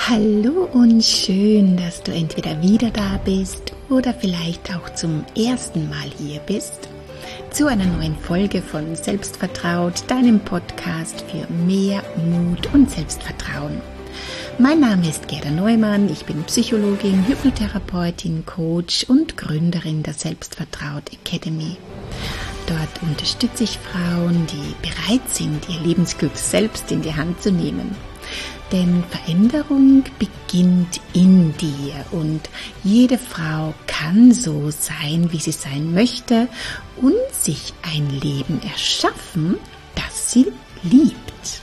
Hallo und schön, dass du entweder wieder da bist oder vielleicht auch zum ersten Mal hier bist zu einer neuen Folge von Selbstvertraut, deinem Podcast für mehr Mut und Selbstvertrauen. Mein Name ist Gerda Neumann, ich bin Psychologin, Hypnotherapeutin, Coach und Gründerin der Selbstvertraut Academy. Dort unterstütze ich Frauen, die bereit sind, ihr Lebensglück selbst in die Hand zu nehmen. Denn Veränderung beginnt in dir und jede Frau kann so sein, wie sie sein möchte und sich ein Leben erschaffen, das sie liebt.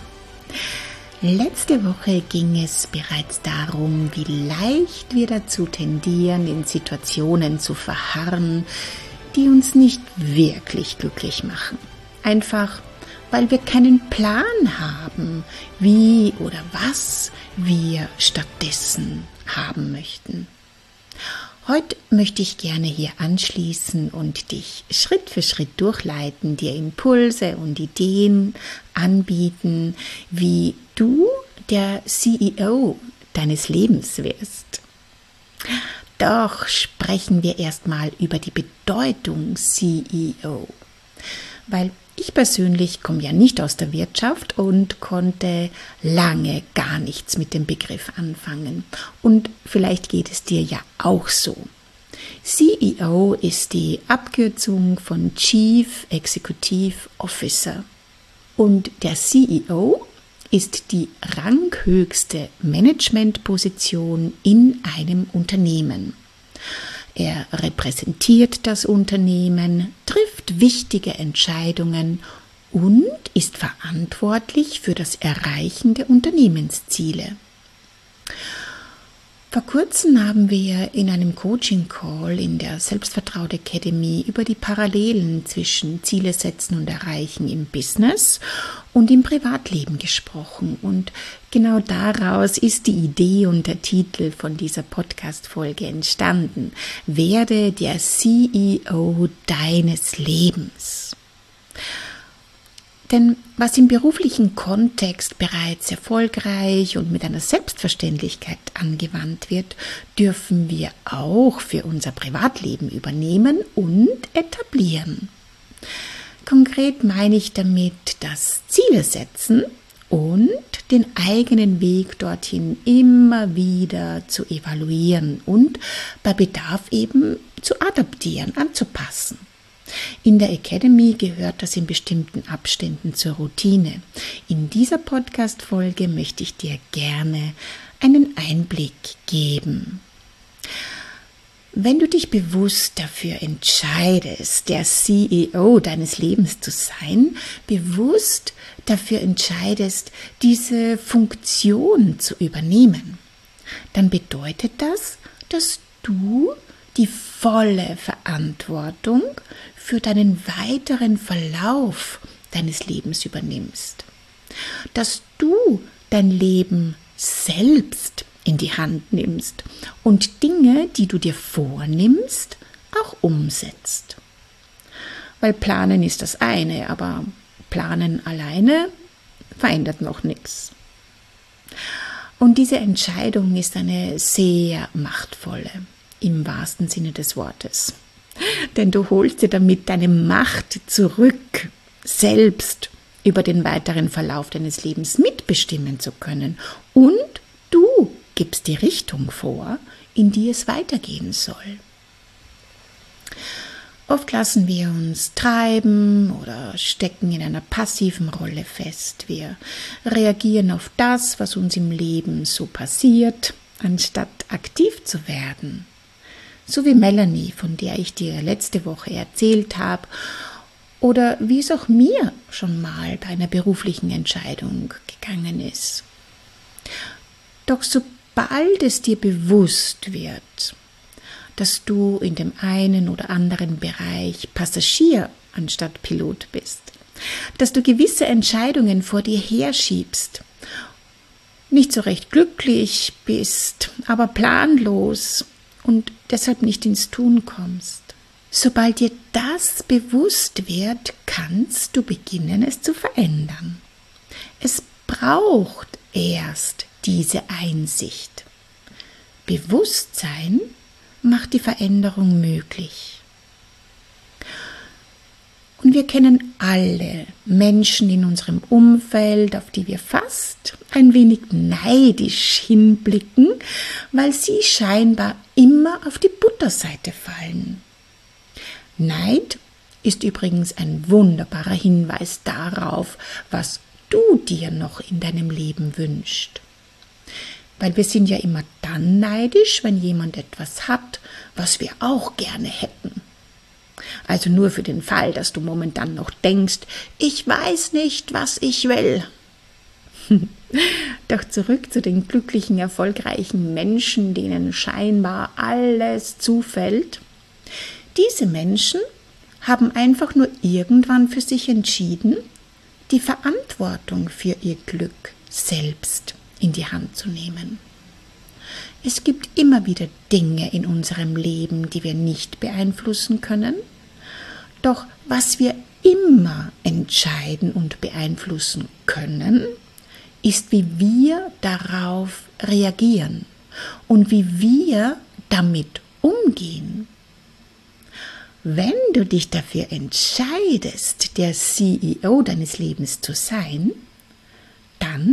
Letzte Woche ging es bereits darum, wie leicht wir dazu tendieren, in Situationen zu verharren, die uns nicht wirklich glücklich machen. Einfach weil wir keinen Plan haben, wie oder was wir stattdessen haben möchten. Heute möchte ich gerne hier anschließen und dich Schritt für Schritt durchleiten, dir Impulse und Ideen anbieten, wie du der CEO deines Lebens wirst. Doch sprechen wir erstmal über die Bedeutung CEO, weil ich persönlich komme ja nicht aus der Wirtschaft und konnte lange gar nichts mit dem Begriff anfangen. Und vielleicht geht es dir ja auch so. CEO ist die Abkürzung von Chief Executive Officer. Und der CEO ist die ranghöchste Managementposition in einem Unternehmen. Er repräsentiert das Unternehmen, trifft wichtige Entscheidungen und ist verantwortlich für das Erreichen der Unternehmensziele. Vor kurzem haben wir in einem Coaching-Call in der Selbstvertraut Academy über die Parallelen zwischen Ziele setzen und erreichen im Business und im Privatleben gesprochen. Und genau daraus ist die Idee und der Titel von dieser Podcast-Folge entstanden. Werde der CEO deines Lebens. Denn was im beruflichen Kontext bereits erfolgreich und mit einer Selbstverständlichkeit angewandt wird, dürfen wir auch für unser Privatleben übernehmen und etablieren. Konkret meine ich damit das Ziele setzen und den eigenen Weg dorthin immer wieder zu evaluieren und bei Bedarf eben zu adaptieren, anzupassen. In der Academy gehört das in bestimmten Abständen zur Routine. In dieser Podcast-Folge möchte ich dir gerne einen Einblick geben. Wenn du dich bewusst dafür entscheidest, der CEO deines Lebens zu sein, bewusst dafür entscheidest, diese Funktion zu übernehmen, dann bedeutet das, dass du die volle Verantwortung für deinen weiteren Verlauf deines Lebens übernimmst. Dass du dein Leben selbst in die Hand nimmst und Dinge, die du dir vornimmst, auch umsetzt. Weil planen ist das eine, aber planen alleine verändert noch nichts. Und diese Entscheidung ist eine sehr machtvolle, im wahrsten Sinne des Wortes. Denn du holst dir damit deine Macht zurück, selbst über den weiteren Verlauf deines Lebens mitbestimmen zu können. Und du gibst die Richtung vor, in die es weitergehen soll. Oft lassen wir uns treiben oder stecken in einer passiven Rolle fest. Wir reagieren auf das, was uns im Leben so passiert, anstatt aktiv zu werden. So wie Melanie, von der ich dir letzte Woche erzählt habe, oder wie es auch mir schon mal bei einer beruflichen Entscheidung gegangen ist. Doch sobald es dir bewusst wird, dass du in dem einen oder anderen Bereich Passagier anstatt Pilot bist, dass du gewisse Entscheidungen vor dir herschiebst, nicht so recht glücklich bist, aber planlos und deshalb nicht ins Tun kommst. Sobald dir das bewusst wird, kannst du beginnen, es zu verändern. Es braucht erst diese Einsicht. Bewusstsein macht die Veränderung möglich. Und wir kennen alle Menschen in unserem Umfeld, auf die wir fast ein wenig neidisch hinblicken, weil sie scheinbar immer auf die Butterseite fallen. Neid ist übrigens ein wunderbarer Hinweis darauf, was du dir noch in deinem Leben wünschst. Weil wir sind ja immer dann neidisch, wenn jemand etwas hat, was wir auch gerne hätten. Also nur für den Fall, dass du momentan noch denkst, ich weiß nicht, was ich will. Doch zurück zu den glücklichen, erfolgreichen Menschen, denen scheinbar alles zufällt. Diese Menschen haben einfach nur irgendwann für sich entschieden, die Verantwortung für ihr Glück selbst in die Hand zu nehmen. Es gibt immer wieder Dinge in unserem Leben, die wir nicht beeinflussen können. Doch was wir immer entscheiden und beeinflussen können, ist, wie wir darauf reagieren und wie wir damit umgehen. Wenn du dich dafür entscheidest, der CEO deines Lebens zu sein, dann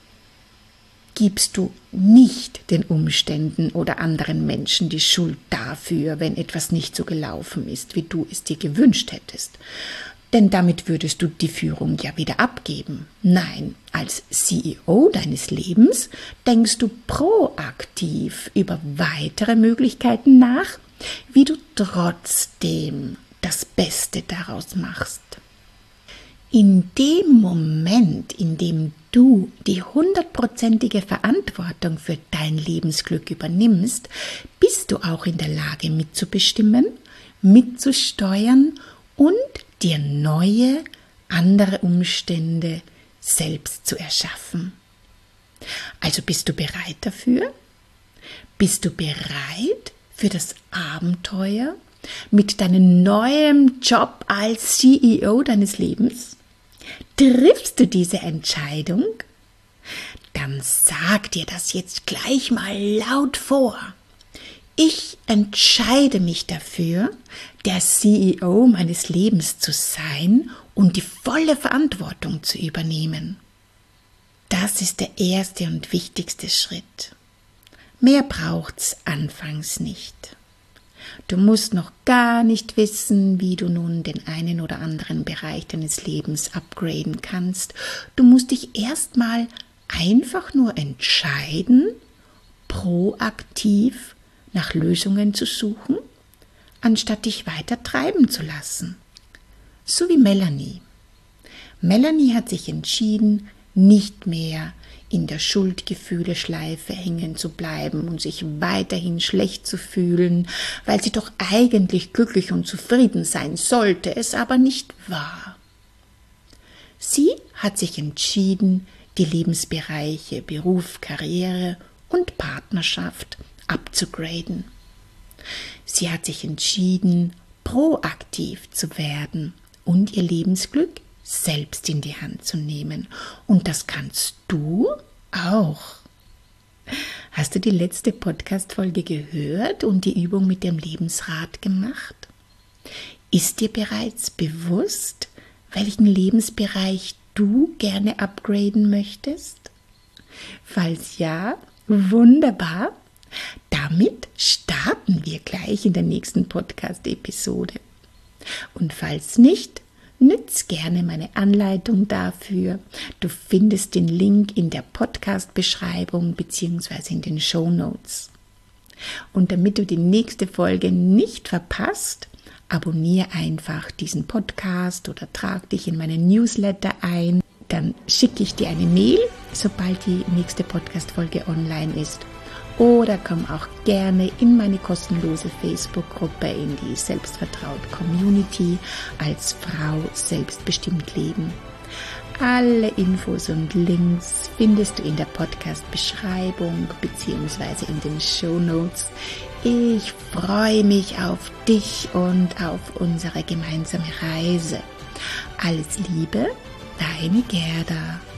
gibst du nicht den Umständen oder anderen Menschen die Schuld dafür, wenn etwas nicht so gelaufen ist, wie du es dir gewünscht hättest. Denn damit würdest du die Führung ja wieder abgeben. Nein, als CEO deines Lebens denkst du proaktiv über weitere Möglichkeiten nach, wie du trotzdem das Beste daraus machst. In dem Moment, in dem du die 100%ige Verantwortung für dein Lebensglück übernimmst, bist du auch in der Lage mitzubestimmen, mitzusteuern und dir neue, andere Umstände selbst zu erschaffen. Also bist du bereit dafür? Bist du bereit für das Abenteuer mit deinem neuen Job als CEO deines Lebens? Triffst du diese Entscheidung? Dann sag dir das jetzt gleich mal laut vor. Ich entscheide mich dafür, der CEO meines Lebens zu sein und die volle Verantwortung zu übernehmen. Das ist der erste und wichtigste Schritt. Mehr braucht's anfangs nicht. Du musst noch gar nicht wissen, wie du nun den einen oder anderen Bereich deines Lebens upgraden kannst. Du musst dich erstmal einfach nur entscheiden, proaktiv nach Lösungen zu suchen, anstatt dich weiter treiben zu lassen. So wie Melanie. Melanie hat sich entschieden, nicht mehr in der Schuldgefühle-Schleife hängen zu bleiben und sich weiterhin schlecht zu fühlen, weil sie doch eigentlich glücklich und zufrieden sein sollte, es aber nicht war. Sie hat sich entschieden, die Lebensbereiche Beruf, Karriere und Partnerschaft abzugraden. Sie hat sich entschieden, proaktiv zu werden und ihr Lebensglück selbst in die Hand zu nehmen. Und das kannst du auch. Hast du die letzte Podcast-Folge gehört und die Übung mit dem Lebensrad gemacht? Ist dir bereits bewusst, welchen Lebensbereich du gerne upgraden möchtest? Falls ja, wunderbar. Damit starten wir gleich in der nächsten Podcast-Episode. Und falls nicht, nütz gerne meine Anleitung dafür. Du findest den Link in der Podcast-Beschreibung bzw. in den Shownotes. Und damit du die nächste Folge nicht verpasst, abonniere einfach diesen Podcast oder trag dich in meinen Newsletter ein. Dann schicke ich dir eine Mail, sobald die nächste Podcast-Folge online ist. Oder komm auch gerne in meine kostenlose Facebook-Gruppe, in die Selbstvertraut-Community als Frau selbstbestimmt leben. Alle Infos und Links findest du in der Podcast-Beschreibung bzw. in den Shownotes. Ich freue mich auf dich und auf unsere gemeinsame Reise. Alles Liebe, deine Gerda.